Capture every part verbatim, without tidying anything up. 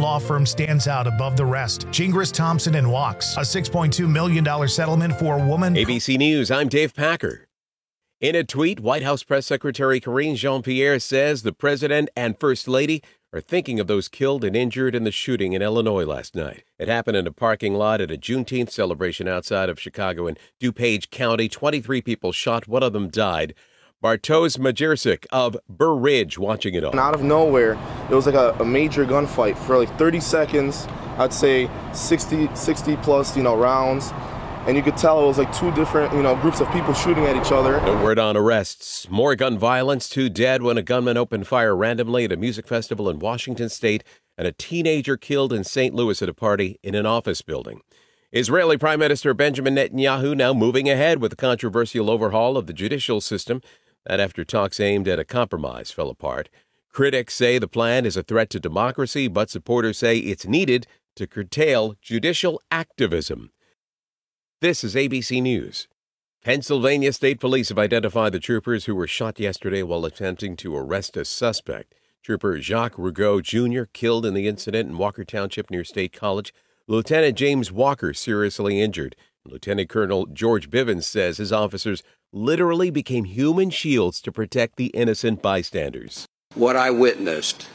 law firm stands out above the rest. Gingras, Thompson and Walks. A six point two million dollars settlement for a woman. A B C News, I'm Dave Packer. In a tweet, White House Press Secretary Karine Jean-Pierre says the president and First Lady are thinking of those killed and injured in the shooting in Illinois last night. It happened in a parking lot at a Juneteenth celebration outside of Chicago in DuPage County. twenty-three people shot. One of them died. Bartosz Majewski of Burr Ridge watching it all. And out of nowhere, it was like a, a major gunfight for like thirty seconds. I'd say sixty, sixty plus, you know, rounds. And you could tell it was like two different, you know, groups of people shooting at each other. No word on arrests. More gun violence. Two dead when a gunman opened fire randomly at a music festival in Washington State, and a teenager killed in Saint Louis at a party in an office building. Israeli Prime Minister Benjamin Netanyahu now moving ahead with the controversial overhaul of the judicial system. That after talks aimed at a compromise fell apart. Critics say the plan is a threat to democracy, but supporters say it's needed to curtail judicial activism. This is A B C News. Pennsylvania State Police have identified the troopers who were shot yesterday while attempting to arrest a suspect. Trooper Jacques Rougeau Junior killed in the incident in Walker Township near State College. Lieutenant James Walker seriously injured. Lieutenant Colonel George Bivens says his officers literally became human shields to protect the innocent bystanders. What I witnessed,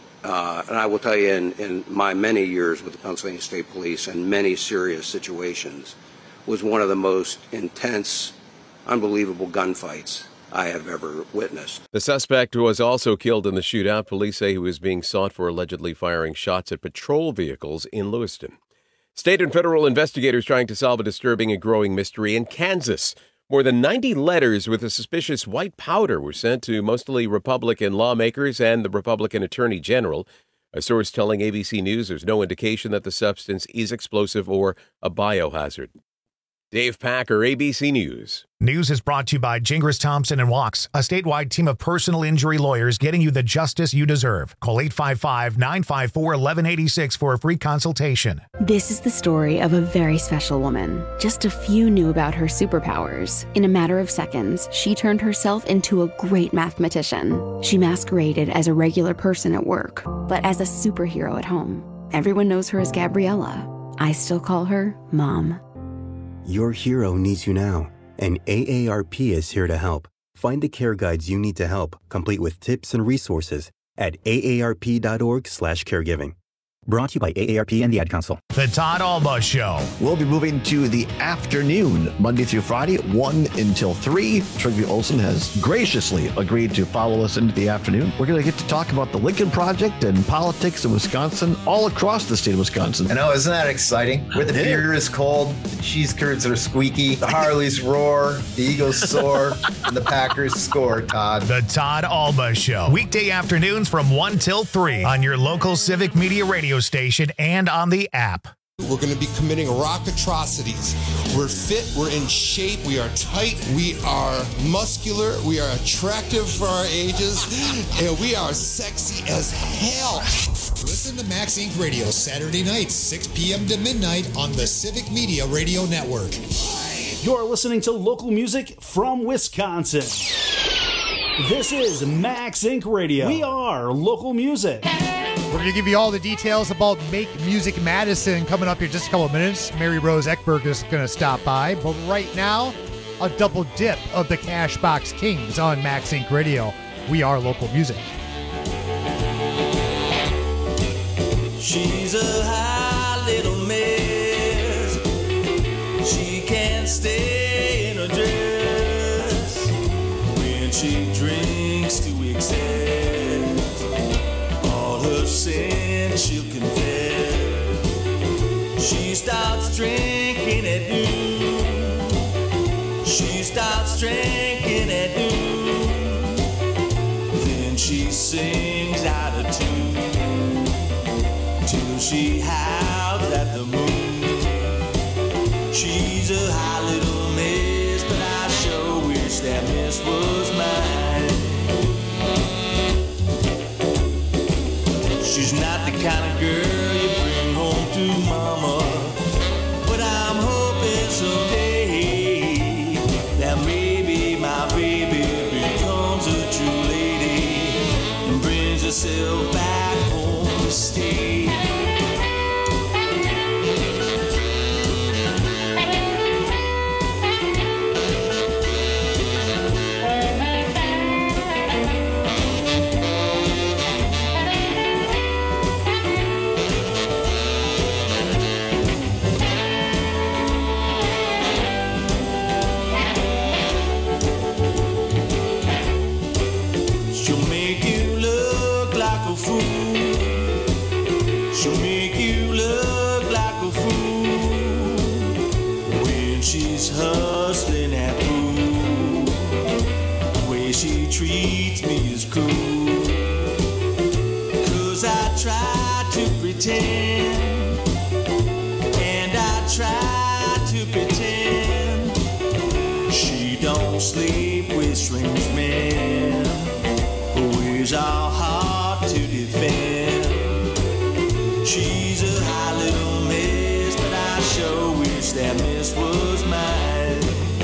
uh, and I will tell you in, in my many years with the Pennsylvania State Police and many serious situations, was one of the most intense, unbelievable gunfights I have ever witnessed. The suspect was also killed in the shootout. Police say he was being sought for allegedly firing shots at patrol vehicles in Lewiston. State and federal investigators trying to solve a disturbing and growing mystery in Kansas. More than ninety letters with a suspicious white powder were sent to mostly Republican lawmakers and the Republican Attorney General. A source telling A B C News there's no indication that the substance is explosive or a biohazard. Dave Packer, A B C News. News is brought to you by Gingras, Thompson and Walks, a statewide team of personal injury lawyers getting you the justice you deserve. Call eight five five, nine five four, one one eight six for a free consultation. This is the story of a very special woman. Just a few knew about her superpowers. In a matter of seconds, she turned herself into a great mathematician. She masqueraded as a regular person at work, but as a superhero at home. Everyone knows her as Gabriella. I still call her Mom. Your hero needs you now, and A A R P is here to help. Find the care guides you need to help, complete with tips and resources at A A R P dot org slash caregiving. Brought to you by A A R P and the Ad Council. The Todd Alba Show. We'll be moving to the afternoon, Monday through Friday, one until three. Trygve Olsen has graciously agreed to follow us into the afternoon. We're going to get to talk about the Lincoln Project and politics in Wisconsin, all across the state of Wisconsin. I know, isn't that exciting? Where the beer is cold, the cheese curds are squeaky, the Harleys roar, the Eagles soar, and the Packers score, Todd. The Todd Alba Show. Weekday afternoons from one till three on your local Civic Media radio station and on the app. We're going to be committing rock atrocities. We're fit, we're in shape, we are tight, we are muscular, we are attractive for our ages, and we are sexy as hell. Listen to Max Inc Radio Saturday nights, six p.m. to midnight on the Civic Media Radio Network. You're listening to local music from Wisconsin. This is Max Inc Radio. We are local music. We're going to give you all the details about Make Music Madison coming up here in just a couple of minutes. Mary Rose Eckberg is going to stop by. But right now, a double dip of the Cashbox Kings on Max Inc Radio. We are local music. She's a high little mess. She can't stay in her dress when she drinks to excess. Sin she'll confess. She starts drinking at noon. She starts drinking at noon. Then she sings out of tune till she howls at the moon. She's a high little miss, but I sure wish that miss was mine. She's not the kind of girl you bring home to mama, but I'm hoping someday that maybe my baby becomes a true lady and brings herself back home to stay. She'll make you look like a fool when she's hustling at pool. The way she treats me is cruel, 'cause I try to pretend, and I try to pretend she don't sleep with strange men. Her ways are hard to defend. She's a high little miss, but I sure wish that miss was mine.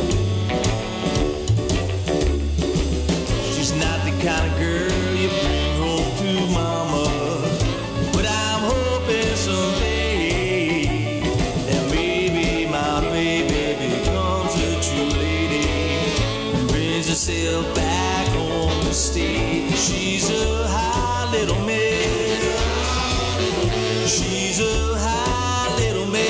She's not the kind of girl you bring home to mama, but I'm hoping someday that maybe my baby becomes a true lady and brings herself back home to stay. She's a high little miss. She's a high little miss.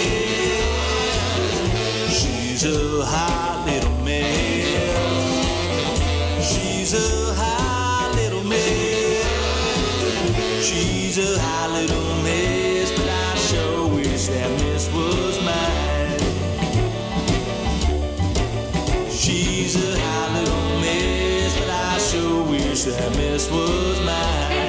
She's a high little miss. She's a high little miss. She's a high little miss, but I sure wish that miss was mine. She's a high little miss, but I sure wish that miss was mine.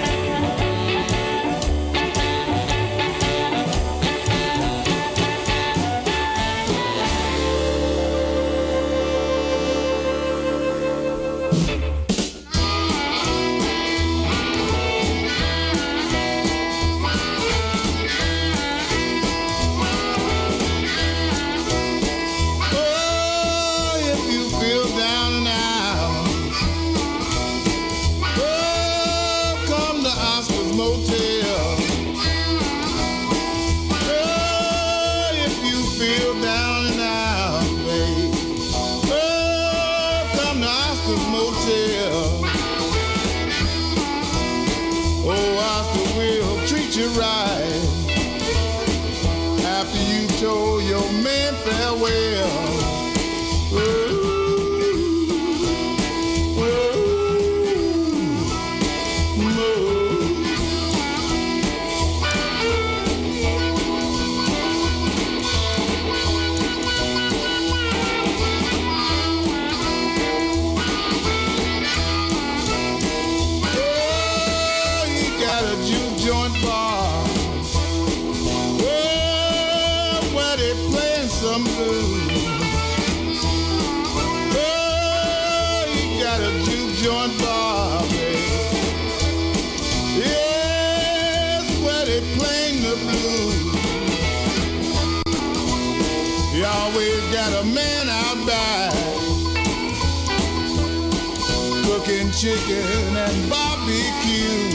Chicken and barbecue.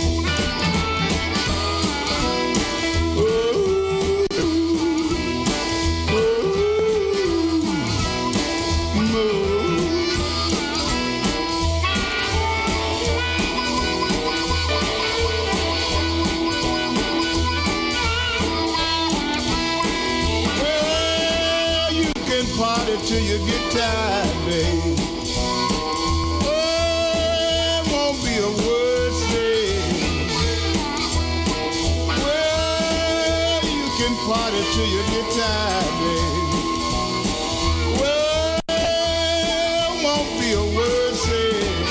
Oh, oh, well, you can party till you get tired, babe. Party till you get tired, babe. Well, won't be a word said.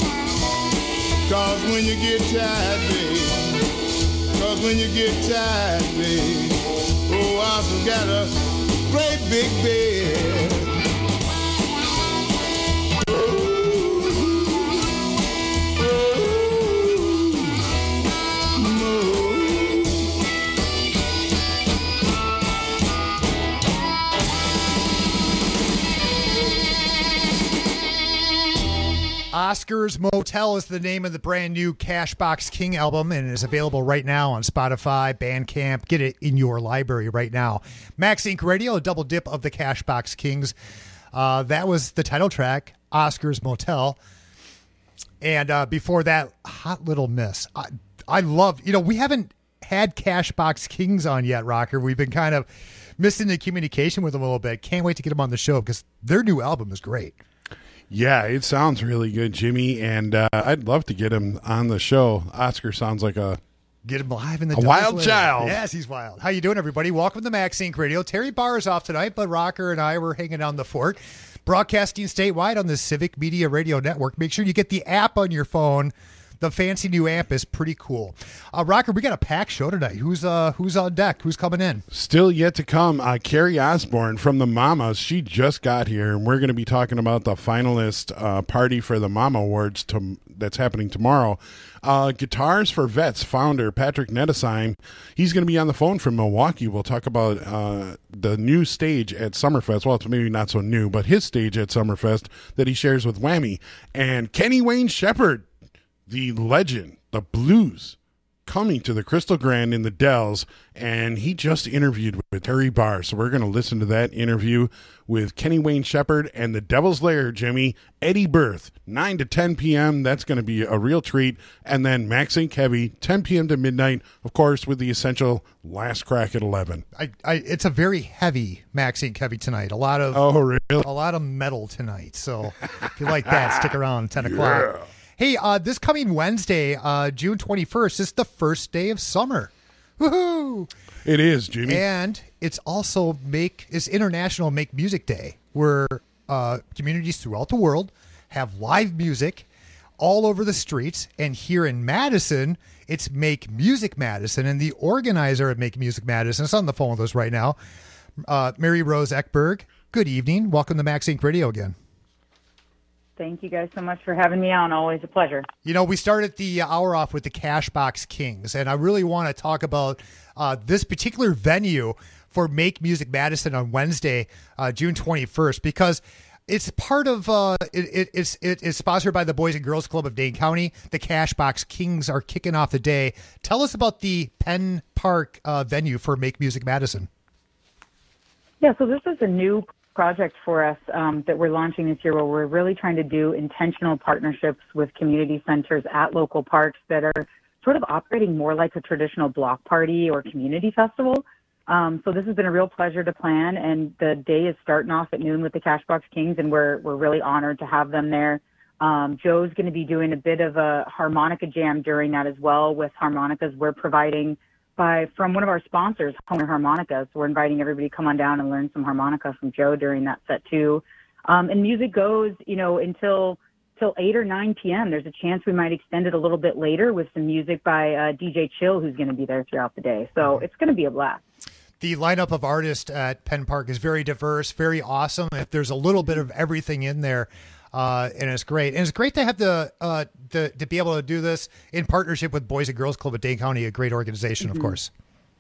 Cause when you get tired, babe. Cause when you get tired, babe. Oh, I still got a great big bed. Oscars Motel is the name of the brand new Cashbox King album, and it is available right now on Spotify, Bandcamp. Get it in your library right now. Max Inc Radio, a double dip of the Cashbox Kings. Uh, that was the title track, Oscars Motel. And uh, before that, Hot Little Miss. I, I love, you know, we haven't had Cashbox Kings on yet, Rocker. We've been kind of missing the communication with them a little bit. Can't wait to get them on the show because their new album is great. Yeah, it sounds really good, Jimmy, and uh, I'd love to get him on the show. Oscar sounds like a Get him live in the A wild Doublesley. child. Yes, he's wild. How you doing, everybody? Welcome to Max Inc Radio. Terry Barr is off tonight, but Rocker and I were hanging down the fort. Broadcasting statewide on the Civic Media Radio Network. Make sure you get the app on your phone. The fancy new app is pretty cool. Uh, Rocker, we got a packed show tonight. Who's uh who's on deck? Who's coming in? Still yet to come, uh, Carrie Osborne from the Mamas. She just got here, and we're going to be talking about the finalist uh, party for the Mama Awards to, that's happening tomorrow. Uh, Guitars for Vets founder Patrick Nettesheim, he's going to be on the phone from Milwaukee. We'll talk about uh, the new stage at Summerfest. Well, it's maybe not so new, but his stage at Summerfest that he shares with Whammy. And Kenny Wayne Shepherd, the legend, the blues, coming to the Crystal Grand in the Dells, and he just interviewed with Terry Barr. So we're going to listen to that interview with Kenny Wayne Shepherd and the Devil's Lair, Jimmy, Eddie Berth, nine to ten p.m. That's going to be a real treat. And then Max Inc Heavy, ten p.m. to midnight, of course, with the essential Last Crack at eleven. I, I, it's a very heavy Max Inc Heavy tonight. A lot of oh, really? A lot of metal tonight. So if you like that, stick around ten o'clock. Yeah. Hey, uh, this coming Wednesday, uh, June twenty-first, is the first day of summer. Woohoo! It is, Jimmy. And it's also make it's International Make Music Day, where uh, communities throughout the world have live music all over the streets. And here in Madison, it's Make Music Madison. And the organizer of Make Music Madison is on the phone with us right now, uh, Mary Rose Eckberg. Good evening. Welcome to Max Inc Radio again. Thank you guys so much for having me on. Always a pleasure. You know, we started the hour off with the Cashbox Kings, and I really want to talk about uh, this particular venue for Make Music Madison on Wednesday, uh, June twenty-first, because it's part of, uh, it, it, it's, it, it's sponsored by the Boys and Girls Club of Dane County. The Cashbox Kings are kicking off the day. Tell us about the Penn Park uh, venue for Make Music Madison. Yeah, so this is a new project for us um, that we're launching this year, where we're really trying to do intentional partnerships with community centers at local parks that are sort of operating more like a traditional block party or community festival. Um, so this has been a real pleasure to plan, and the day is starting off at noon with the Cashbox Kings, and we're we're really honored to have them there. Um, Joe's going to be doing a bit of a harmonica jam during that as well, with harmonicas we're providing by from one of our sponsors, Homer Harmonica. So we're inviting everybody to come on down and learn some harmonica from Joe during that set too. Um, and music goes, you know, until till eight or nine p.m. There's a chance we might extend it a little bit later with some music by uh, D J Chill, who's going to be there throughout the day. So it's going to be a blast. The lineup of artists at Penn Park is very diverse, very awesome. If there's a little bit of everything in there. Uh, and it's great. And it's great to have the, uh, the, to be able to do this in partnership with Boys and Girls Club of Dane County, a great organization, mm-hmm. of course.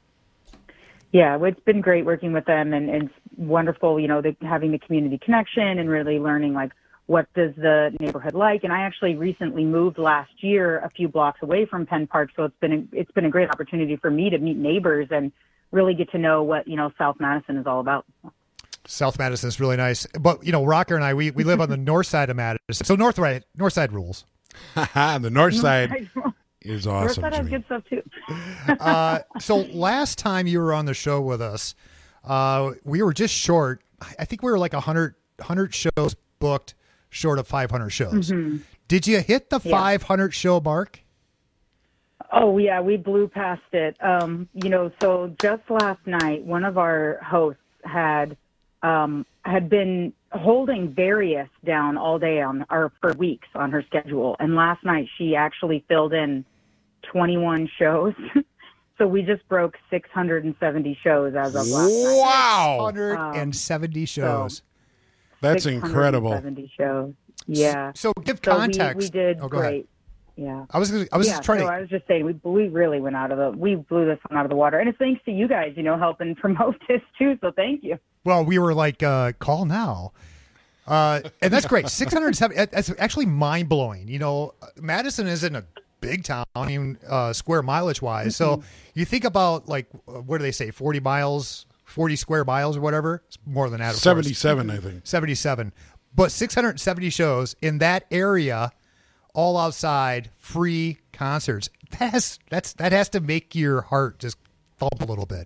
Yeah, well, it's been great working with them, and, and it's wonderful, you know, the, having the community connection and really learning, like, what does the neighborhood like? And I actually recently moved last year a few blocks away from Penn Park, so it's been a, it's been a great opportunity for me to meet neighbors and really get to know what, you know, South Madison is all about. South Madison is really nice. But, you know, Rocker and I, we, we live on the north side of Madison. So north, right, north side rules. the north side is awesome. North side has good stuff, too. uh, so last time you were on the show with us, uh, we were just short. I think we were like one hundred, one hundred shows booked short of five hundred shows. Mm-hmm. Did you hit the yeah. five hundred show mark? Oh, yeah, we blew past it. Um, you know, so just last night, one of our hosts had um, had been holding various down all day on or for weeks on her schedule. And last night she actually filled in twenty-one shows. So we just broke six hundred seventy shows as of last night. Wow. six hundred seventy um, shows. So That's incredible. seventy shows. Yeah. So, so give context. So we, we did oh, go great. Ahead. Yeah. I was I was yeah, just trying so to I was just saying we we really went out of the we blew this one out of the water. And it's thanks to you guys, you know, helping promote this too. So thank you. Well, we were like, uh, call now. Uh, and that's great. six hundred seventy That's actually mind blowing. You know, Madison isn't a big town, even uh, square mileage wise. Mm-hmm. So you think about like, what do they say? forty miles, forty square miles or whatever. It's more than that. seventy-seven, I think. seventy-seven. But six hundred seventy shows in that area, all outside, free concerts. That has, that's, that has to make your heart just thump a little bit.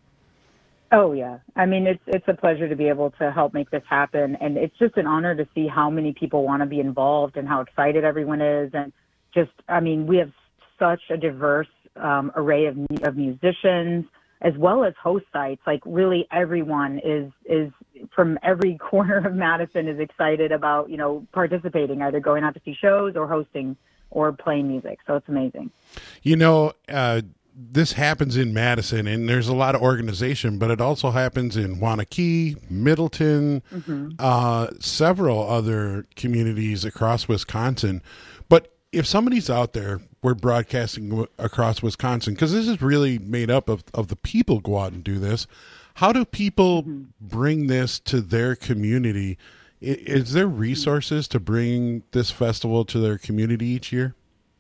Oh, yeah. I mean, it's it's a pleasure to be able to help make this happen. And it's just an honor to see how many people want to be involved and how excited everyone is. And just, I mean, we have such a diverse um, array of, of musicians, as well as host sites. Like really everyone is, is from every corner of Madison is excited about, you know, participating, either going out to see shows or hosting or playing music. So it's amazing. You know, uh, this happens in Madison, and there's a lot of organization, but it also happens in Waunakee, Middleton, mm-hmm. uh, several other communities across Wisconsin. But if somebody's out there, we're broadcasting w- across Wisconsin, because this is really made up of, of the people go out and do this. How do people mm-hmm. bring this to their community? I, is there resources to bring this festival to their community each year?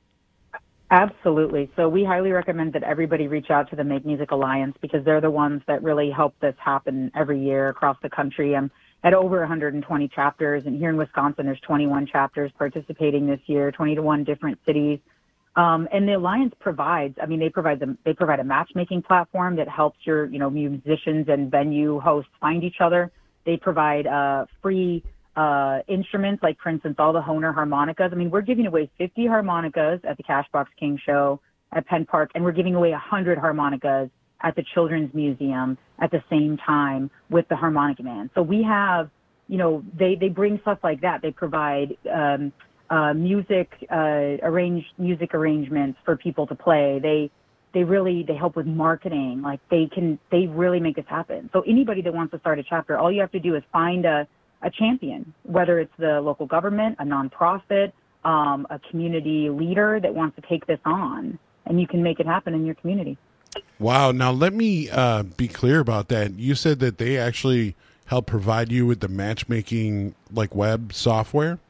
Absolutely. So we highly recommend that everybody reach out to the Make Music Alliance, because they're the ones that really help this happen every year across the country. I'm at over one hundred twenty chapters, and here in Wisconsin, there's twenty-one chapters participating this year, twenty-one different cities. Um, and the Alliance provides, I mean, they provide them, they provide a matchmaking platform that helps your, you know, musicians and venue hosts find each other. They provide uh, free Uh, instruments, like, for instance, all the Hohner harmonicas. I mean, we're giving away fifty harmonicas at the Cashbox King show at Penn Park, and we're giving away one hundred harmonicas at the Children's Museum at the same time with the Harmonica Man. So we have, you know, they, they bring stuff like that. They provide um, uh, music, uh, arranged music arrangements for people to play. They they really, they help with marketing. Like, they can, they really make this happen. So anybody that wants to start a chapter, all you have to do is find a a champion, whether it's the local government, a nonprofit, um, a community leader that wants to take this on, and you can make it happen in your community. Wow. Now, let me uh, be clear about that. You said that they actually help provide you with the matchmaking, like, web software?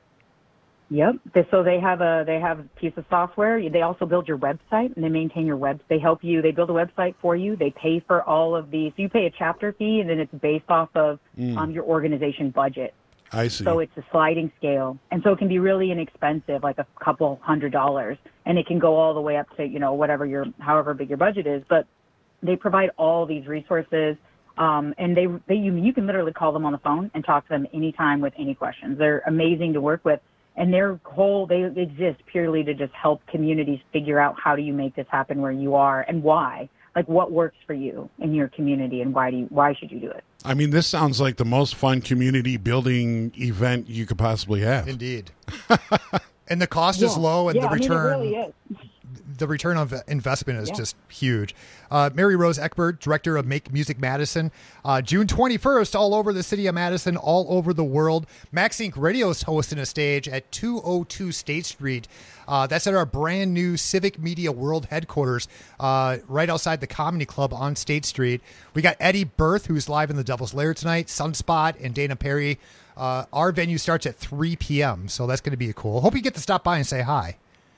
Yep. They, so they have a they have a piece of software. They also build your website, and they maintain your web. They help you. They build a website for you. They pay for all of the. So you pay a chapter fee, and then it's based off of mm. um, your organization budget. I see. So it's a sliding scale, and so it can be really inexpensive, like a couple hundred dollars, and it can go all the way up to, you know, whatever your however big your budget is. But they provide all these resources. Um, and they, they you, you can literally call them on the phone and talk to them anytime with any questions. They're amazing to work with. And their whole, they exist purely to just help communities figure out how do you make this happen where you are and why. Like, what works for you in your community, and why do you, why should you do it? I mean, this sounds like the most fun community building event you could possibly have. Indeed. And the cost yeah. is low, and yeah, the return. I mean, it really is. The return on investment is yeah. just huge. Uh, Mary Rose Eckberg, director of Make Music Madison, uh, June twenty-first, all over the city of Madison, all over the world. Max Inc Radio is hosting a stage at two oh two State Street. Uh, that's at our brand new Civic Media World headquarters, uh, right outside the Comedy Club on State Street. We got Eddie Berth, who's live in the Devil's Lair tonight, Sunspot, and Dana Perry. Uh, our venue starts at three p.m., so that's going to be cool. Hope you get to stop by and say hi.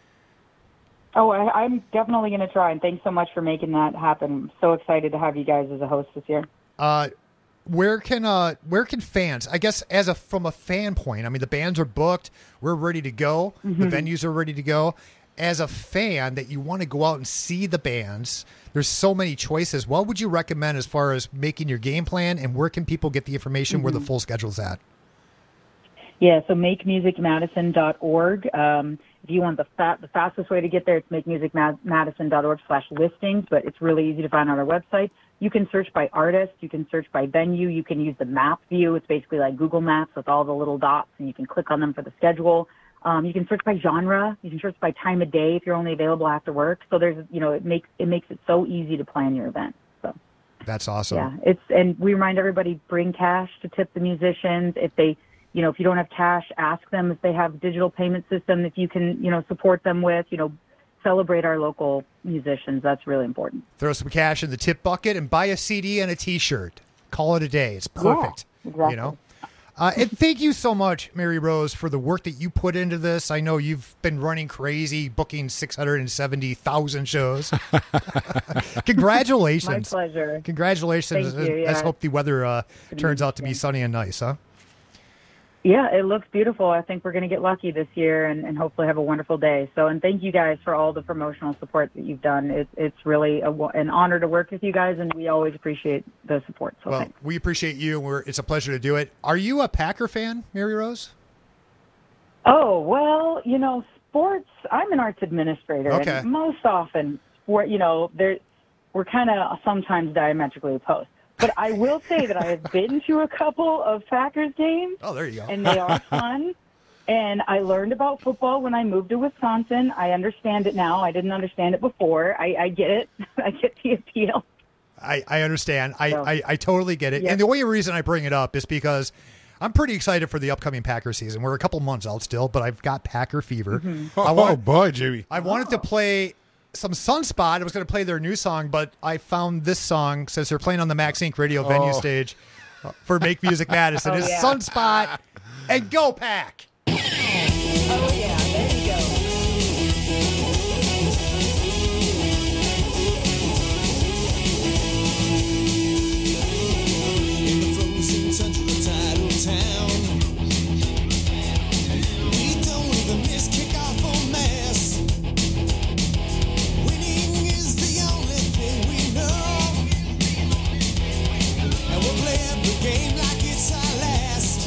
Oh, I, I'm definitely going to try, and thanks so much for making that happen. I'm so excited to have you guys as a host this year. Uh, where can uh, where can fans, I guess, as a from a fan point, I mean, the bands are booked, we're ready to go, Mm-hmm. the venues are ready to go. As a fan that you want to go out and see the bands, there's so many choices. What would you recommend as far as making your game plan, and where can people get the information Mm-hmm. where the full schedule's at? Yeah, so make music madison dot org. Um, if you want the fa- the fastest way to get there, it's make music madison dot org slash listings, but it's really easy to find on our website. You can search by artist. You can search by venue. You can use the map view. It's basically like Google Maps with all the little dots, and you can click on them for the schedule. Um, you can search by genre. You can search by time of day if you're only available after work. So there's, you know, it makes it makes it so easy to plan your event. So that's awesome. Yeah, it's and we remind everybody, bring cash to tip the musicians. If they You know, if you don't have cash, ask them if they have a digital payment system that you can, you know, support them with, you know, celebrate our local musicians. That's really important. Throw some cash in the tip bucket and buy a C D and a T-shirt. Call it a day. It's perfect. Yeah, exactly. You know? Uh, and thank you so much, Mary Rose, for the work that you put into this. I know you've been running crazy, booking six hundred seventy thousand shows. Congratulations. My pleasure. Congratulations. Thank you, yeah. Let's hope the weather uh, turns out to be sunny and nice, huh? Yeah, it looks beautiful. I think we're going to get lucky this year and, and hopefully have a wonderful day. So, and thank you guys for all the promotional support that you've done. It, it's really a, an honor to work with you guys, and we always appreciate the support. So well, thanks. We appreciate you. We're, it's a pleasure to do it. Are you a Packer fan, Mary Rose? Oh, well, you know, sports, I'm an arts administrator. Okay. And most often, we're, you know, there, we're kind of sometimes diametrically opposed. But I will say that I have been to a couple of Packers games. Oh, there you go. And they are fun. And I learned about football when I moved to Wisconsin. I understand it now. I didn't understand it before. I, I get it. I get the appeal. I, I understand. I, So, I, I totally get it. yeah. And the only reason I bring it up is because I'm pretty excited for the upcoming Packer season. We're a couple months out still, but I've got Packer fever. Mm-hmm. I Oh, want, boy, Jimmy. I wanted to play some Sunspot. I was going to play their new song, but I found this song since they're playing on the Max Inc radio venue Oh. stage uh, for Make Music Madison. Oh, It's yeah. Sunspot and Go Pack. Oh, yeah. There you go. In the frozen tundra of tidal town, we don't even miss kickoff or mass. Winning is the only thing we know, and we'll play every game like it's our last.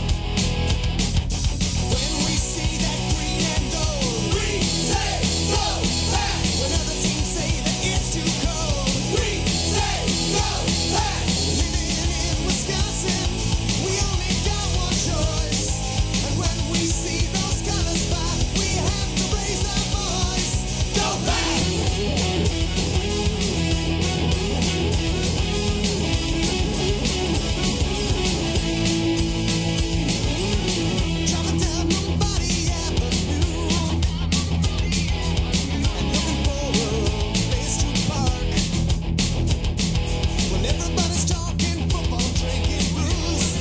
When we see that green and gold, we say go back. When other teams say that it's too cold, we say go back. Living in Wisconsin, we only got one choice. And when we see those colors fly, we have to raise our voice. Go back. Driving down Lombardi Avenue and looking for a place to park. When everybody's talking football, drinking booze,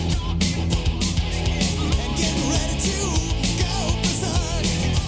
and getting ready to go berserk.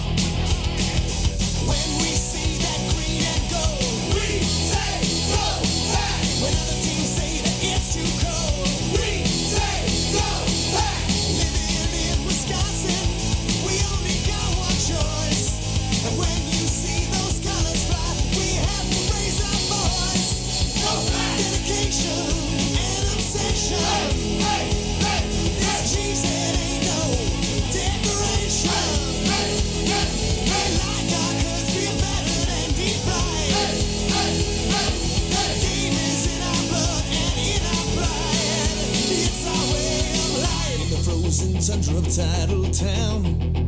When we see that green and gold, we say go back. When other teams say that it's too cold, we say go back. Living in Wisconsin, we only got one choice. And when you see those colors fly, we have to raise our voice. Go back. Dedication and obsession. Hey, hey, hey. This Chiefs, it ain't no decoration. Hey, hey, hey. We like our cause we're better than deep fried. Hey, hey, hey. The game is in our blood and in our pride. It's our way of life. In the frozen tundra of tidal town,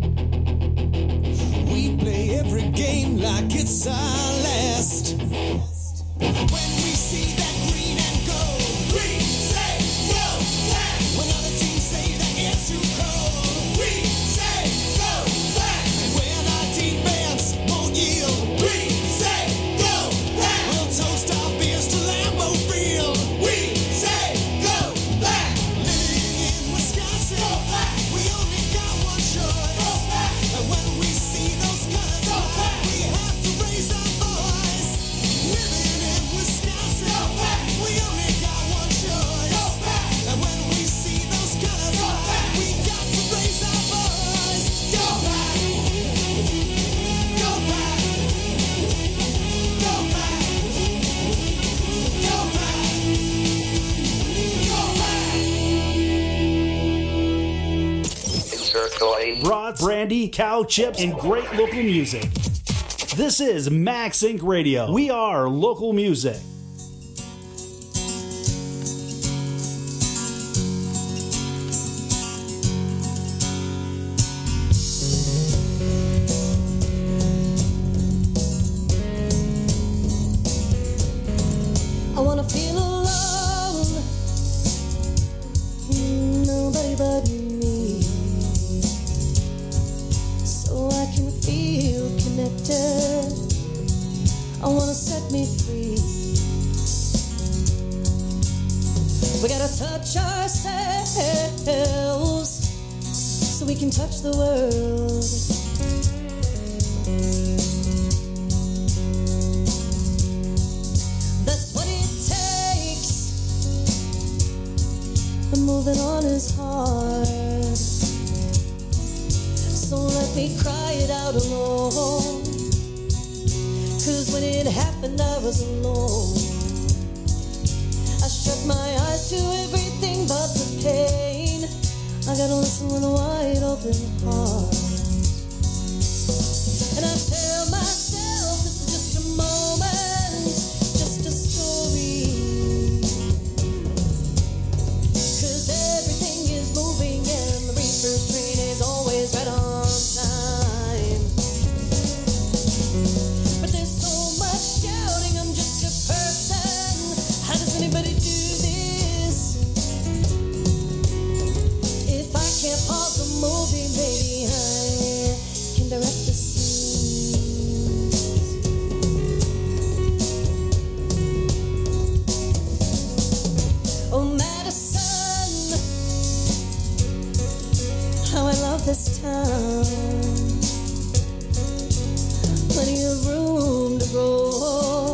we play every game like it's our last. When we see that green and gold, we say go back. When other teams say that it's too cold, we say go back. And when our defense won't yield, we say go back. We'll toast our beers to Lambeau Field, we say go back. Living in Wisconsin, go back. We only got one choice. Go back. And when we see those colors, go back. We have to raise our voice. Living in Wisconsin, go back. We only got one choice. Go back. And when we see those colors, go back. We got to raise our voice. Go back. Go back. Go back. Go back. Go back. Brats, brandy, cow chips, and great local music. This is Max Inc Radio. We are local music. I wanna feel alone. Mm, Nobody but me. So I can feel connected. I wanna set me free. We gotta touch ourselves so we can touch the world. That's what it takes. And moving on is hard. So let me cry it out alone. Cause when it happened I was alone. I shut my eyes to everything but the pain. I gotta listen with a wide open heart. And I tell myself this is just a moment. this town. Plenty of room to grow.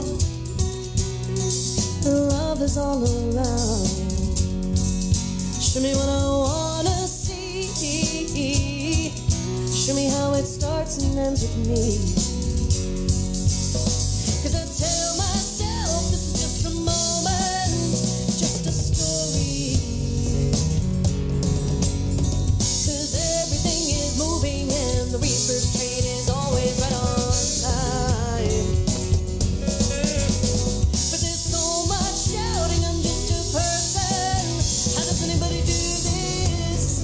Love is all around. Show me what I wanna see. Show me how it starts and ends with me. Cause I tell myself this is just a moment, just a story. Cause everything is moving and the reaper's train is always right on time. But there's so much shouting, I'm just a person. How does anybody do this?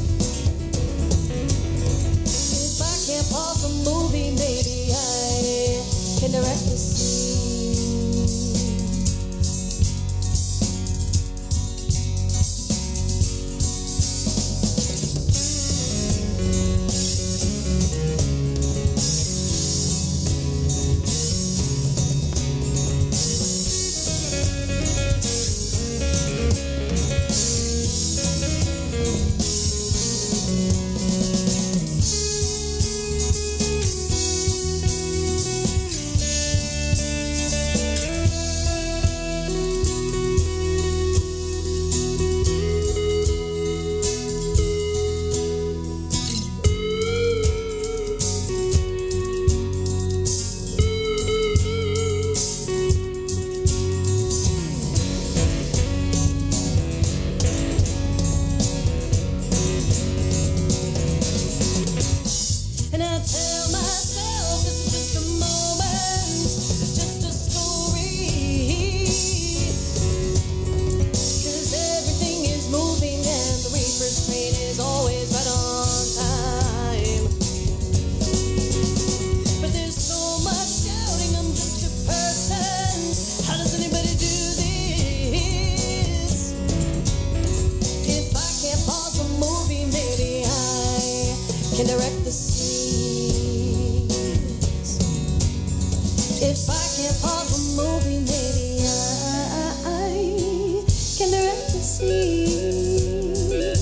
If I can't pause a movie, maybe I can direct the scene. And I tell myself this is just a moment, just a story. Cause everything is moving and the reaper's train is always right on time. But there's so much shouting, I'm just a person. How does anybody do this? If I can't pause a movie, maybe I can direct the scene. If I can't pause a movie, maybe I can direct the scenes.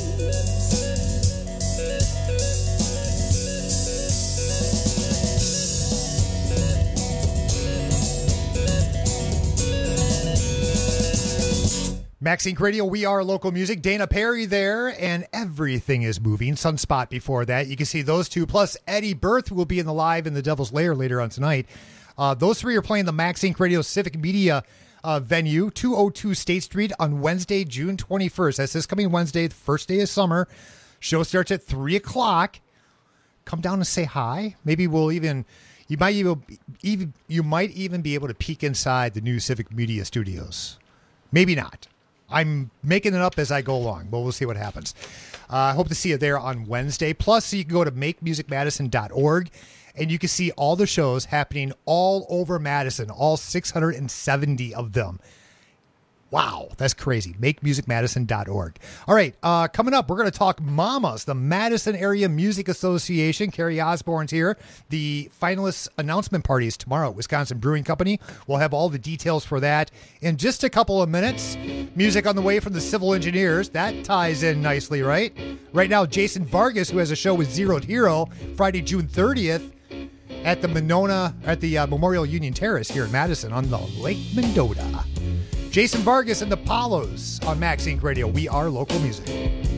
Max Inc Radio, we are local music. Dana Perry there, and Everything is Moving. Sunspot before that. You can see those two, plus Eddie Berth, who will be in the live in the Devil's Lair later on tonight. Uh, those three are playing the Max Inc Radio Civic Media uh, venue, two oh two State Street on Wednesday, June twenty-first. That's this coming Wednesday, the first day of summer. Show starts at three o'clock. Come down and say hi. Maybe we'll even... You might even, even you might even be able to peek inside the new Civic Media studios. Maybe not. I'm making it up as I go along, but we'll see what happens. I uh, hope to see you there on Wednesday. Plus, you can go to make music madison dot org, and you can see all the shows happening all over Madison, all six hundred seventy of them. Wow, that's crazy. make music madison dot org. All right, uh, coming up, we're going to talk Mamas, the Madison Area Music Association. Carrie Osborne's here. The finalists announcement party is tomorrow at Wisconsin Brewing Company. We'll have all the details for that in just a couple of minutes. Music on the way from the Civil Engineers. That ties in nicely, right? Right now, Jason Vargas, who has a show with Zeroed Hero, Friday, June thirtieth, at the Monona, at the uh, Memorial Union Terrace here in Madison on the Lake Mendota. Jason Vargas and the Palos on Max Inc Radio. We are local music.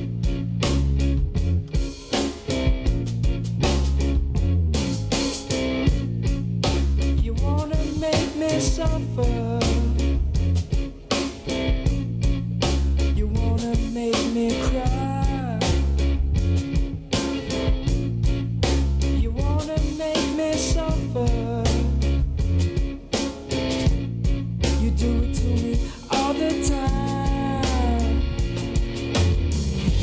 You wanna make me suffer. You wanna make me cry. You wanna make me suffer. You do it to me all the time.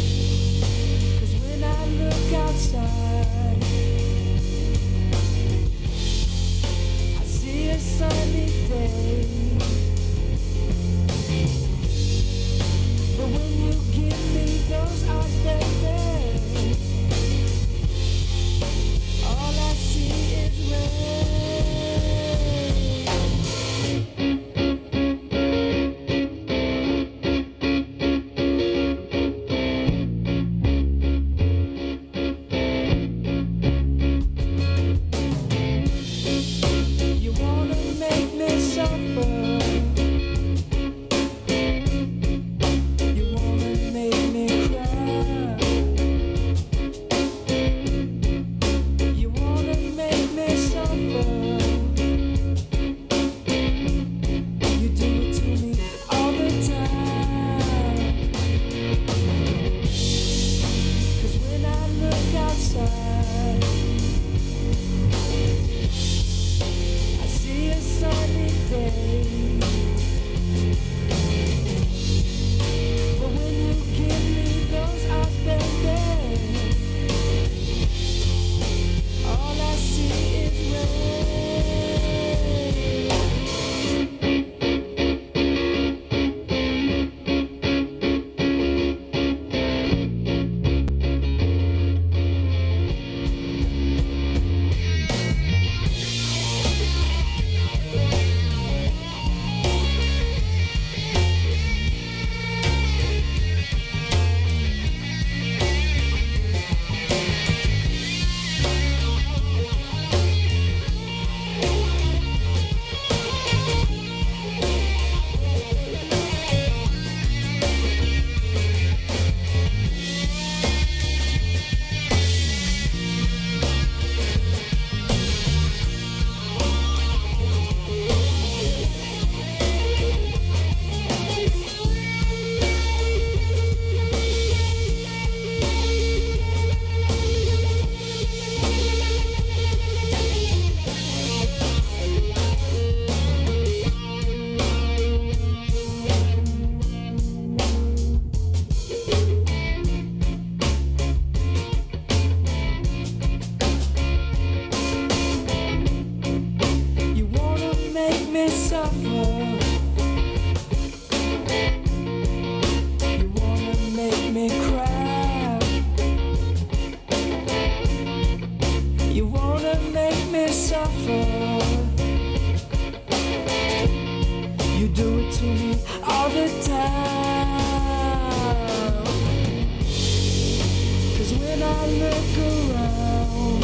look around,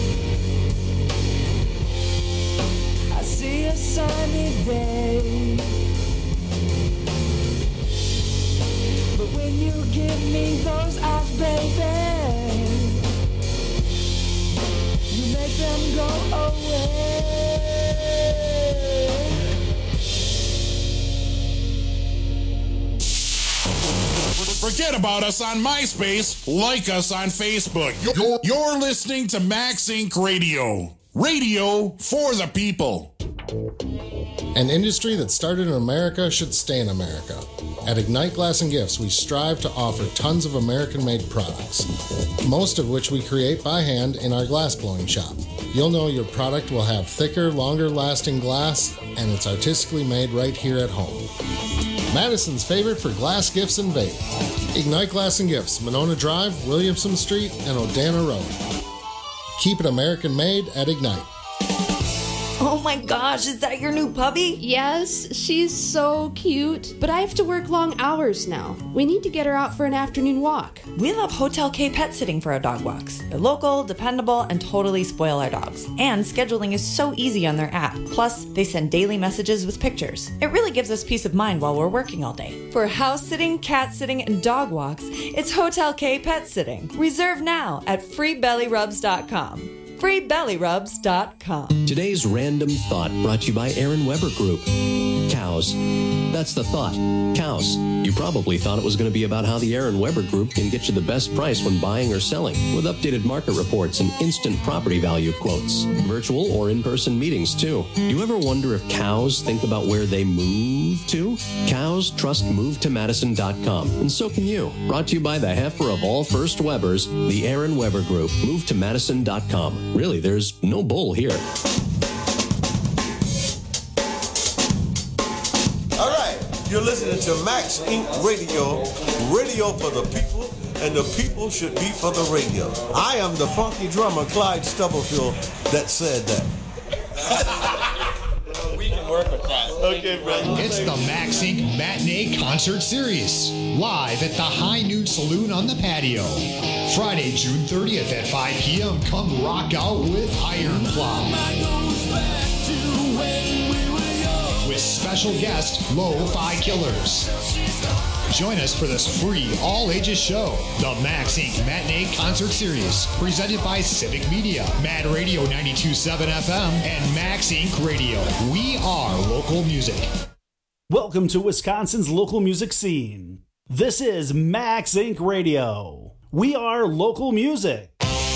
I see a sunny day. But when you give me those eyes, baby, you make them go away. Forget about us on MySpace. Like us on Facebook. You're, you're listening to Max Incorporated. Radio. Radio for the people. An industry that started in America should stay in America. At Ignite Glass and Gifts, we strive to offer tons of American-made products, most of which we create by hand in our glass blowing shop. You'll know your product will have thicker, longer-lasting glass, and it's artistically made right here at home. Madison's favorite for glass gifts and vape. Ignite Glass and Gifts, Monona Drive, Williamson Street, and Odana Road. Keep it American-made at Ignite. Oh my gosh, is that your new puppy? Yes, she's so cute. But I have to work long hours now. We need to get her out for an afternoon walk. We love Hotel K Pet Sitting for our dog walks. They're local, dependable, and totally spoil our dogs. And scheduling is so easy on their app. Plus, they send daily messages with pictures. It really gives us peace of mind while we're working all day. For house sitting, cat sitting, and dog walks, it's Hotel K Pet Sitting. Reserve now at free belly rubs dot com. free belly rubs dot com. Today's random thought brought to you by Aaron Weber Group. Cows. That's the thought. Cows. You probably thought it was going to be about how the Aaron Weber Group can get you the best price when buying or selling, with updated market reports and instant property value quotes. Virtual or in-person meetings, too. Do you ever wonder if cows think about where they move to? Cows trust move to madison dot com, and so can you. Brought to you by the heifer of all first Webers, the Aaron Weber Group. move to madison dot com. Really, there's no bull here. All right, you're listening to Max Incorporated. Radio, radio for the people, and the people should be for the radio. I am the funky drummer, Clyde Stubblefield, that said that. We can work with that. Okay, brother. It's the Max Incorporated. Matinee Concert Series, live at the High Noon Saloon on the patio. Friday, June thirtieth at five p.m. Come rock out with Iron Plow. With special guest, Lo-Fi Killers. Join us for this free all-ages show, the Max Incorporated. Matinee Concert Series, presented by Civic Media, Mad Radio ninety-two point seven F M, and Max Incorporated Radio. We are local music. Welcome to Wisconsin's local music scene. This is Max Incorporated Radio. We are local music.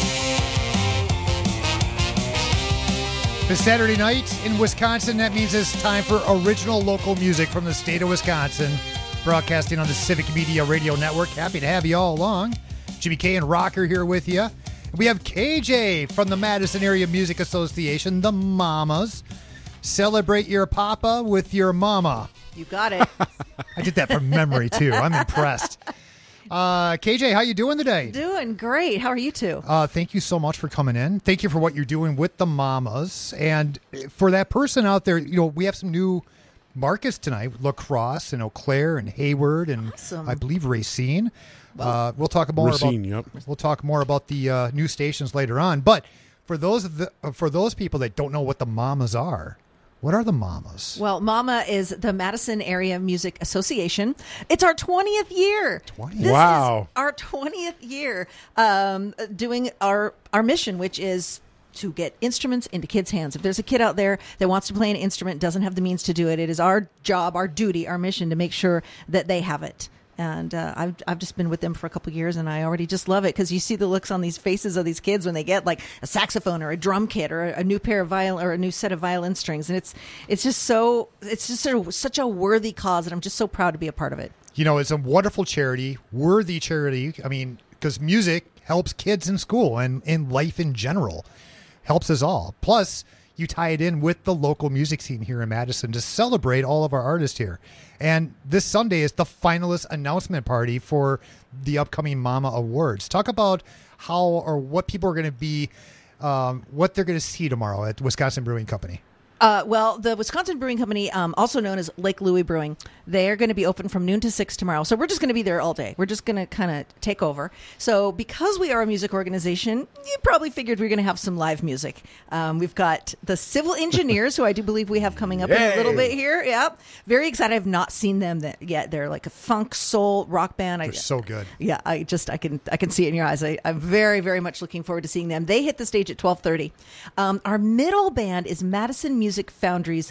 It's Saturday night in Wisconsin. That means it's time for original local music from the state of Wisconsin. Broadcasting on the Civic Media Radio Network. Happy to have you all along. Jimmy K and Rocker here with you. We have K J from the Madison Area Music Association, the Mamas. Celebrate your papa with your mama. You got it. I did that from memory, too. I'm impressed. Uh, K J, how you doing today? Doing great. How are you two? Uh, thank you so much for coming in. Thank you for what you're doing with the Mamas. And for that person out there, you know, we have some new markets tonight, La Crosse and Eau Claire and Hayward and awesome. I believe Racine. Well, uh, we'll talk more Racine, about yep. we'll talk more about the uh, new stations later on. But for those of the, uh, for those people that don't know what the Mamas are, what are the Mamas? Well, MAMA is the Madison Area Music Association. It's our twentieth year. twentieth This Wow. is our twentieth year um, doing our, our mission, which is to get instruments into kids' hands. If there's a kid out there that wants to play an instrument, doesn't have the means to do it, it is our job, our duty, our mission to make sure that they have it. And uh, I've I've just been with them for a couple of years, and I already just love it because you see the looks on these faces of these kids when they get like a saxophone or a drum kit or a, a new pair of violin or a new set of violin strings, and it's it's just so it's just a, such a worthy cause, and I'm just so proud to be a part of it. You know, it's a wonderful charity, worthy charity. I mean, because music helps kids in school and in life in general, helps us all. Plus, you tie it in with the local music scene here in Madison to celebrate all of our artists here. And this Sunday is the finalist announcement party for the upcoming Mama Awards. Talk about how or what people are going to be, um, what they're going to see tomorrow at Wisconsin Brewing Company. Uh, well, the Wisconsin Brewing Company, um, also known as Lake Louie Brewing, they are going to be open from noon to six tomorrow. So we're just going to be there all day. We're just going to kind of take over. So because we are a music organization, you probably figured we we're going to have some live music. Um, we've got the Civil Engineers, who I do believe we have coming up Yay. in a little bit here. Yep. Very excited. I've not seen them yet. They're like a funk, soul, rock band. They're I, so good. Yeah, I just, I can I can see it in your eyes. I, I'm very, very much looking forward to seeing them. They hit the stage at twelve thirty. Um, our middle band is Madison Music Foundry's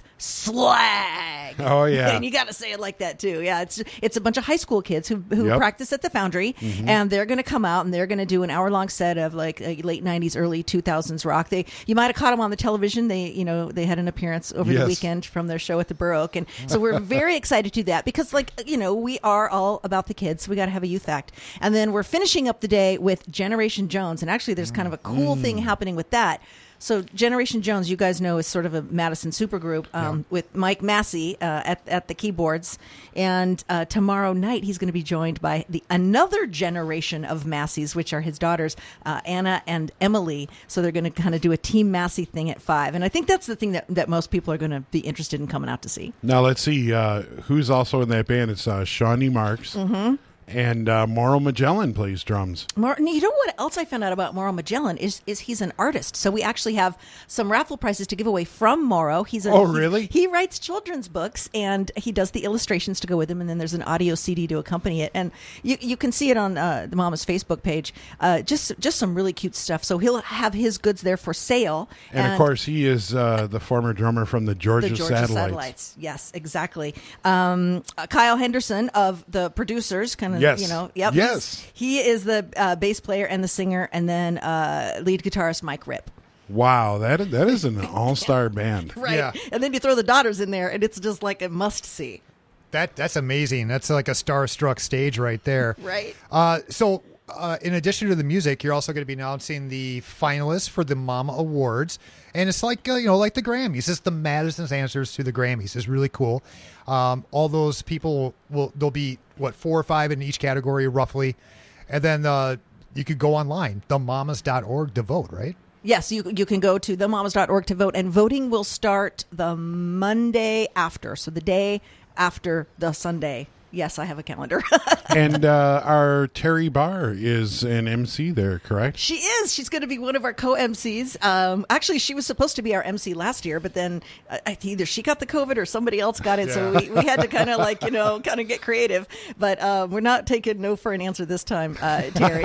Slag. Oh, yeah. And you got to say it like that, too. Yeah, it's it's a bunch of high school kids who, who Yep. practice at the Foundry, Mhm. and they're going to come out and they're going to do an hour-long set of like uh, late nineties, early two thousands rock. They You might have caught them on the television. They, you know, they had an appearance over Yes. the weekend from their show at the Burr Oak, and so we're very excited to do that because, like, you know, we are all about the kids. So we got to have a youth act. And then we're finishing up the day with Generation Jones, and actually there's kind of a cool Mm. thing happening with that. So Generation Jones, you guys know, is sort of a Madison supergroup um, with Mike Massey uh, at at the keyboards, and uh, tomorrow night he's going to be joined by the another generation of Masseys, which are his daughters, uh, Anna and Emily. So they're going to kind of do a Team Massey thing at five, and I think that's the thing that, that most people are going to be interested in coming out to see. Now let's see uh, who's also in that band. It's uh, Shawnee Marks. Mm-hmm. And uh, Mauro Magellan plays drums. Martin, you know what else I found out about Mauro Magellan is is he's an artist. So we actually have some raffle prizes to give away from Mauro. He's a, Oh, he's- really? He writes children's books and he does the illustrations to go with them. And then there's an audio C D to accompany it. And you you can see it on uh, the Mama's Facebook page. Uh, just just some really cute stuff. So he'll have his goods there for sale. And, of course, he is uh, the former drummer from the Georgia, the Georgia Satellites. Satellites. Yes, exactly. Um, uh, Kyle Henderson of the producers, kind of, Yes. you know, yep. Yes. He is the uh, bass player and the singer, and then uh, lead guitarist Mike Ripp. Wow, that that is an all-star band. Right. And then you throw the daughters in there, and it's just like a must see. That that's amazing. That's like a starstruck stage right there. Right. Uh, so, uh, in addition to the music, you're also going to be announcing the finalists for the Mama Awards, and it's like uh, you know, like the Grammys. It's the Madison's answers to the Grammys. It's really cool. Um, all those people will there'll be what four or five in each category roughly, and then uh, you could go online, the mamas dot org to vote. Right. Yes, you you can go to the mamas dot org to vote, and voting will start the Monday after, so the day after the Sunday. Yes, I have a calendar. And uh, our Terry Barr is an M C there, correct? She is. She's going to be one of our co-M Cs. Um, actually, she was supposed to be our M C last year, but then uh, either she got the COVID or somebody else got it. So Yeah. we, we had to kind of like, you know, kind of get creative. But um, we're not taking no for an answer this time, uh, Terry.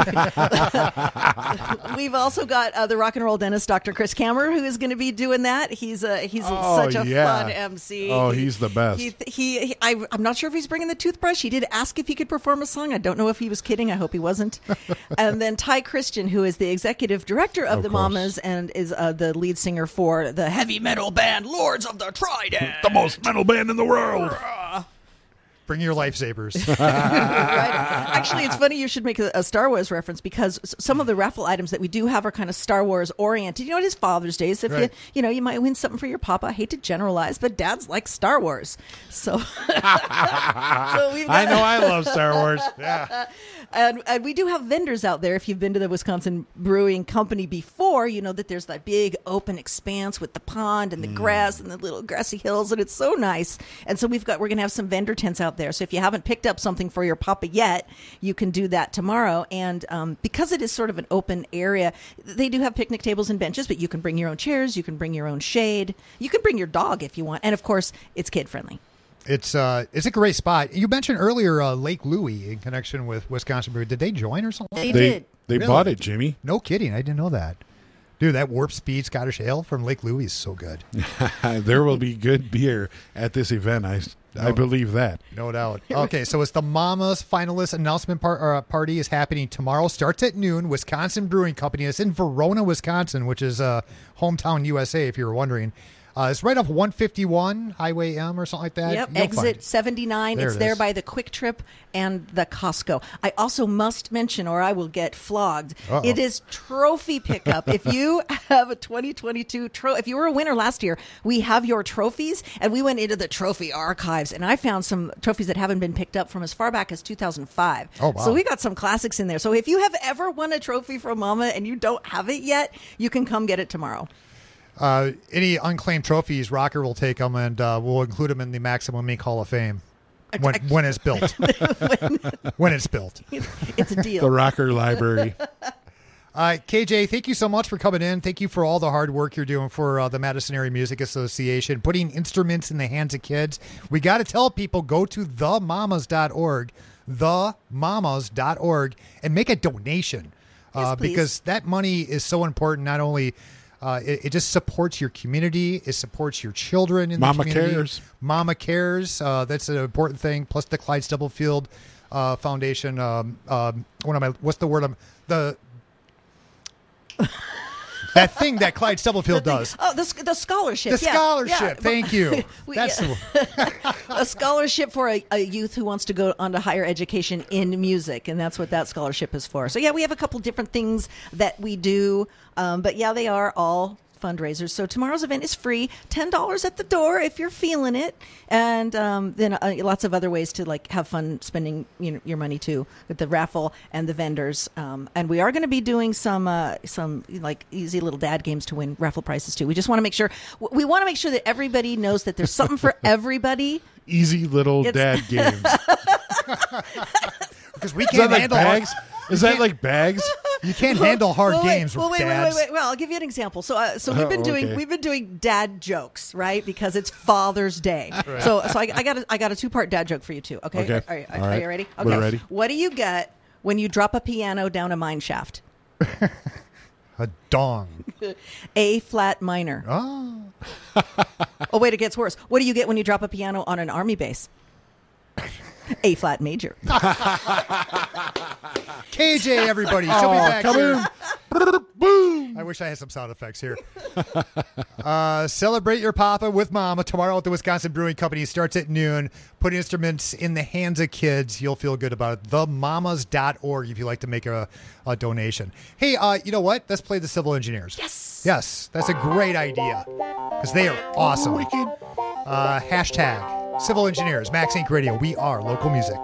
We've also got uh, the rock and roll dentist, Doctor Chris Kammer, who is going to be doing that. He's a, he's Oh, such a yeah. fun M C. Oh, he's the best. He, he, he I, I'm not sure if he's bringing the toothbrush. He did ask if he could perform a song. I don't know if he was kidding. I hope he wasn't. And then Ty Christian, who is the executive director of, Of the course. Mamas and is uh, the lead singer for the heavy metal band Lords of the Trident. The most metal band in the world. Bring your lifesavers. Right. Actually, it's funny you should make a, a Star Wars reference because s- some of the raffle items that we do have are kind of Star Wars oriented. You know, it is Father's Day, so if you Right. you know you might win something for your papa. I hate to generalize, but dads like Star Wars, so. so we've I know I love Star Wars. Yeah. And, and we do have vendors out there. If you've been to the Wisconsin Brewing Company before, you know that there's that big open expanse with the pond and the grass and the little grassy hills, and it's so nice. And so we've got we're going to have some vendor tents out there. So if you haven't picked up something for your papa yet, you can do that tomorrow. And um, because it is sort of an open area, they do have picnic tables and benches, but you can bring your own chairs, you can bring your own shade, you can bring your dog if you want, and of course, it's kid friendly. It's uh, it's a great spot. You mentioned earlier uh, Lake Louie in connection with Wisconsin Brew. Did they join or something? They, They- did. they bought it, Jimmy. No kidding. I didn't know that. Dude, that Warp Speed Scottish Ale from Lake Louie is so good. There will be good beer at this event. I, I No. believe that. No doubt. Okay, so it's the Mama's finalist announcement par- or, uh, party is happening tomorrow. Starts at noon. Wisconsin Brewing Company. It's in Verona, Wisconsin, which is uh, hometown U S A, if you were wondering. Uh, it's right off one fifty-one Highway M or something like that. Yep, You'll find exit it. seventy-nine. There it's it there is. by the Quick Trip and the Costco. I also must mention, or I will get flogged. Uh-oh. It is trophy pickup. If you have a twenty twenty-two trophy, if you were a winner last year, we have your trophies, and we went into the trophy archives, and I found some trophies that haven't been picked up from as far back as two thousand five. Oh, wow. So we got some classics in there. So if you have ever won a trophy from Mama and you don't have it yet, you can come get it tomorrow. Uh, any unclaimed trophies, Rocker will take them, and uh, we'll include them in the Maximum Ink Hall of Fame when, when it's built. when, when it's built. It's a deal. The Rocker Library. Uh, K J, thank you so much for coming in. Thank you for all the hard work you're doing for uh, the Madison Area Music Association, putting instruments in the hands of kids. We got to tell people, go to the mamas dot org, the mamas dot org, and make a donation uh, Yes, please. because that money is so important. Not only uh, it, it just supports your community, it supports your children in Mama the community. Cares. Mama Cares. Uh, that's an important thing. Plus the Clyde Stubblefield uh, Foundation. Um, um, what am I? What's the word? I'm the that thing that Clyde Stubblefield does. Oh, the, the scholarship. The yeah, scholarship. yeah. Thank you. We- That's yeah. a scholarship for a, a youth who wants to go on to higher education in music, and that's what that scholarship is for. So yeah, we have a couple different things that we do, um, but yeah, they are all fundraisers. So tomorrow's event is free, ten dollars at the door if you're feeling it, and um, then uh, lots of other ways to like have fun spending you know, your money too, with the raffle and the vendors. Um, and we are going to be doing some uh, some like easy little dad games to win raffle prizes too. We just want to make sure we want to make sure that everybody knows that there's something for everybody. Easy little It's- dad games. Because we Is can't that like handle bags? we Is that can't- like bags? You can't handle hard well, wait, games well, with wait, dads. wait, wait, wait. Well, I'll give you an example. So, uh, so we've Oh, been doing okay. we've been doing dad jokes, right? Because it's Father's Day. Right. So, so I, I got a, I got a two part dad joke for you too. Okay, Okay. Are, are, All are right. you ready? We're Okay. ready. What do you get when you drop a piano down a mine shaft? A dong. A flat minor. Oh. Oh wait, it gets worse. What do you get when you drop a piano on an army base? A flat major. K J, everybody. She'll be Oh, back come here. in. Boom. I wish I had some sound effects here. uh, celebrate your papa with mama tomorrow at the Wisconsin Brewing Company. Starts at noon. Put instruments in the hands of kids. You'll feel good about it. the mamas dot org if you'd like to make a, a donation. Hey, uh, you know what? Let's play the Civil Engineers. Yes. Yes, that's a great idea because they are awesome. Uh, hashtag Civil Engineers, Max Inc Radio. We are local music.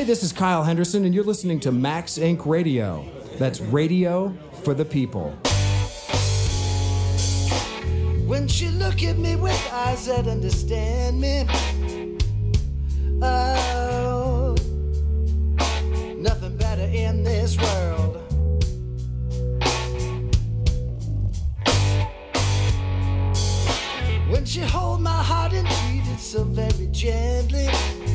this is Kyle Henderson, and you're listening to Max Inc Radio. That's radio for the people. When she look at me with eyes that understand me, oh, nothing better in this world. When she hold my heart and treat it so very gently,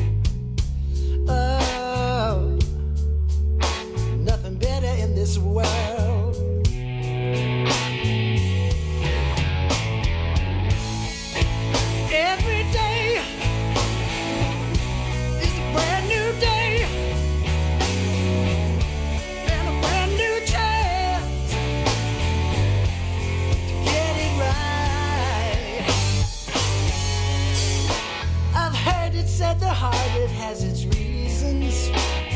oh, nothing better in this world. Every day is a brand new day and a brand new chance to get it right. I've heard it said the heart, it has its reasons.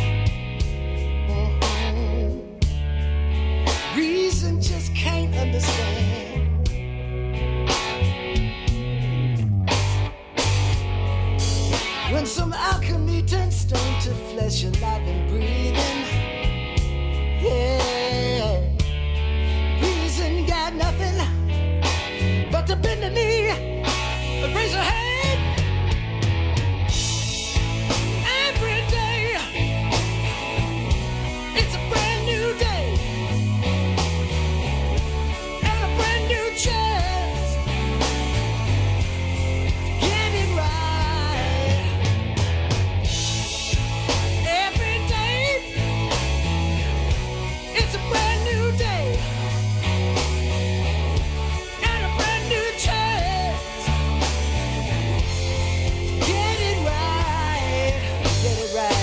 Mm-hmm. Reason just can't understand. When some alchemy turns stone to flesh, alive and breathing, yeah, reason got nothing but to bend the knee and raise a hand. Every day, it's a brand new day and a brand new chance to get it right. Every day, it's a brand new day and a brand new chance to get it right, get it right.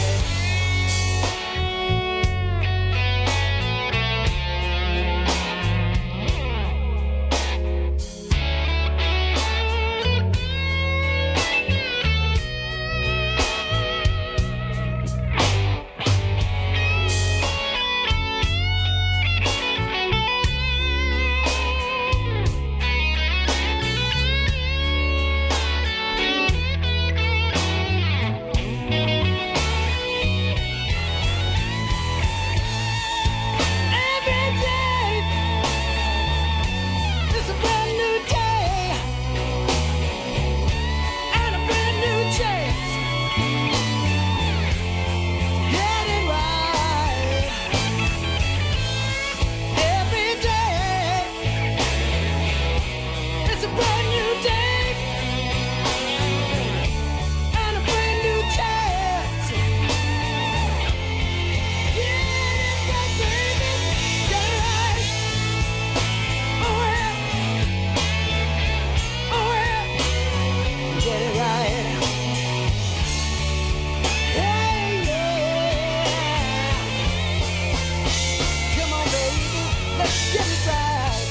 Every day, it's a brand new day and a brand new chance to get it right. Every day, it's a brand new day and a brand new chance to get it right, baby. Get it right. Oh yeah. Oh yeah. Get it right. Hey, yeah. Come on, baby. Let's get it right.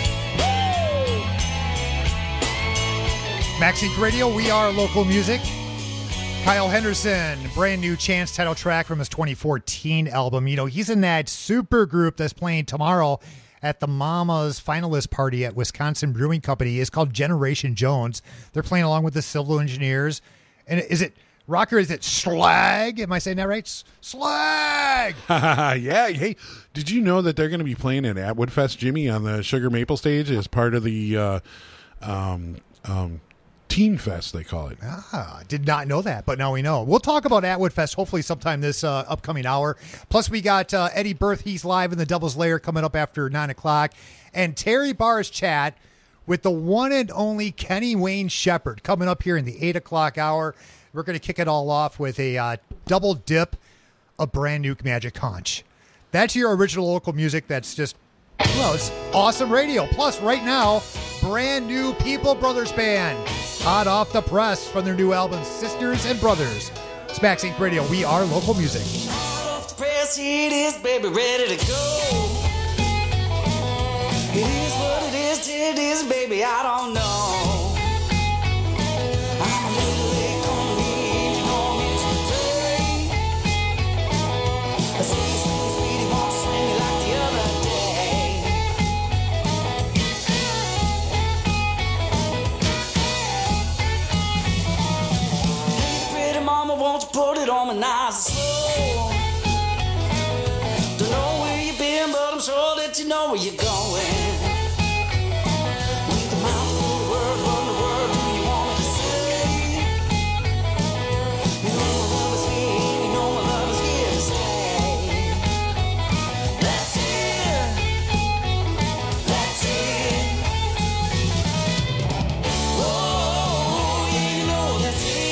Woo! Max Inc Radio, we are local music. Kyle Henderson, brand new Chance title track from his twenty fourteen album. You know, he's in that super group that's playing tomorrow at the Mama's finalist party at Wisconsin Brewing Company. It's called Generation Jones. They're playing along with the Civil Engineers. And is it rocker? Is it Slag? Am I saying that right? S- Slag! Yeah. Hey, did you know that they're going to be playing at Atwood Fest, Jimmy, on the Sugar Maple stage as part of the uh, um, um, Teen Fest, they call it. Ah, did not know that, but now we know. We'll talk about Atwood Fest hopefully sometime this uh, upcoming hour. Plus, we got uh, Eddie Berth. He's live in the Devil's Lair coming up after nine o'clock. And Terry Barr's chat with the one and only Kenny Wayne Shepherd coming up here in the eight o'clock hour. We're going to kick it all off with a uh, double dip of brand new Magic Conch. That's your original local music that's just, well, it's awesome radio. Plus, right now, brand new People Brothers Band, hot off the press from their new album, Sisters and Brothers. It's Max Inc Radio. We are local music. Off the press, it is, baby, ready to go. It is what it is, it is, baby, I don't know. I'm a little late on me, you know me today. I see you, sweetie, sweetie, won't you swing me like the other day? Hey, pretty mama, won't you put it on my nice soul. Don't know where you've been, but I'm sure that you know where you're going. With a mouthful of words, what in the world do you want me to say? You know my love is here, you know my love is here to stay. That's it. That's it. Oh, yeah, you know that's it.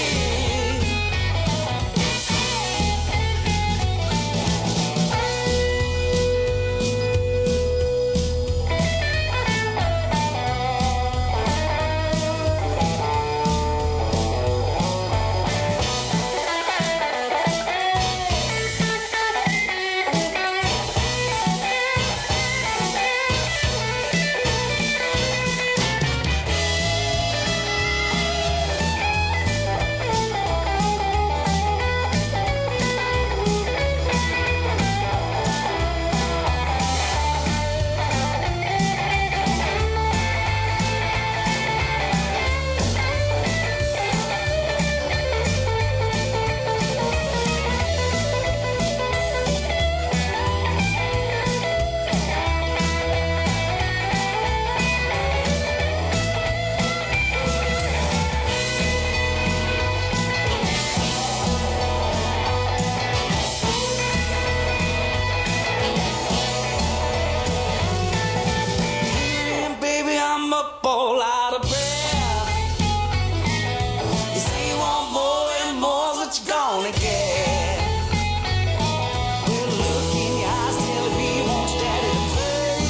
And baby, I'm up all out of breath. You say you want more and more's what you're gonna get. With a look in your eyes telling me you want your daddy to play.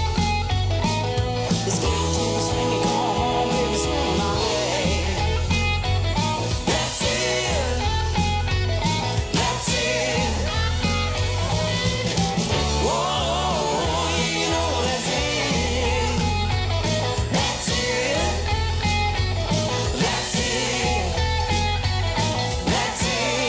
It's got to be swinging, come on, baby, swing my way. That's it. That's it. Whoa, you know that's it. That's it. That's it. That's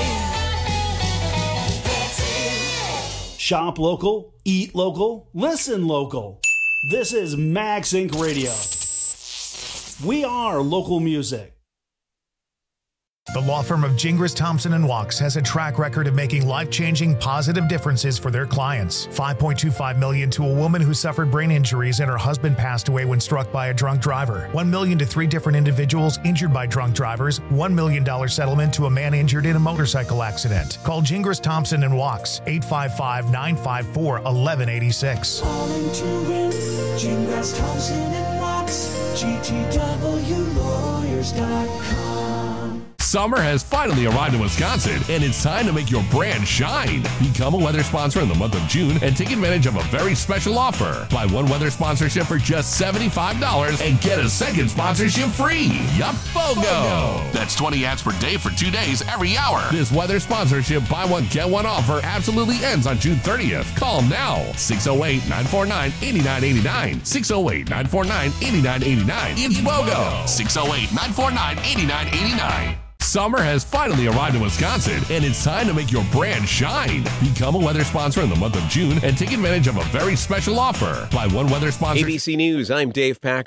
it. That's it. Shop local, eat local, listen local. This is Max Incorporated. Radio. We are local music. The law firm of Gingras, Thompson and Walks has a track record of making life-changing positive differences for their clients. five point two five million dollars to a woman who suffered brain injuries and her husband passed away when struck by a drunk driver. one million dollars to three different individuals injured by drunk drivers. one million dollars settlement to a man injured in a motorcycle accident. Call Gingras, Thompson and Walks, eight five five, nine five four, one one eight six. Calling to win, Gingras, Thompson and Watts, G T W lawyers dot com. Summer has finally arrived in Wisconsin, and it's time to make your brand shine. Become a weather sponsor in the month of June and take advantage of a very special offer. Buy one weather sponsorship for just seventy-five dollars and get a second sponsorship free. Yup, BOGO! That's twenty ads per day for two days every hour. This weather sponsorship buy one, get one offer absolutely ends on June thirtieth. Call now, six oh eight, nine four nine, eight nine eight nine, six oh eight, nine four nine, eight nine eight nine. It's BOGO! six oh eight, nine four nine, eight nine eight nine. Summer has finally arrived in Wisconsin, and it's time to make your brand shine. Become a weather sponsor in the month of June and take advantage of a very special offer. Buy one weather sponsor. A B C News, I'm Dave Packer.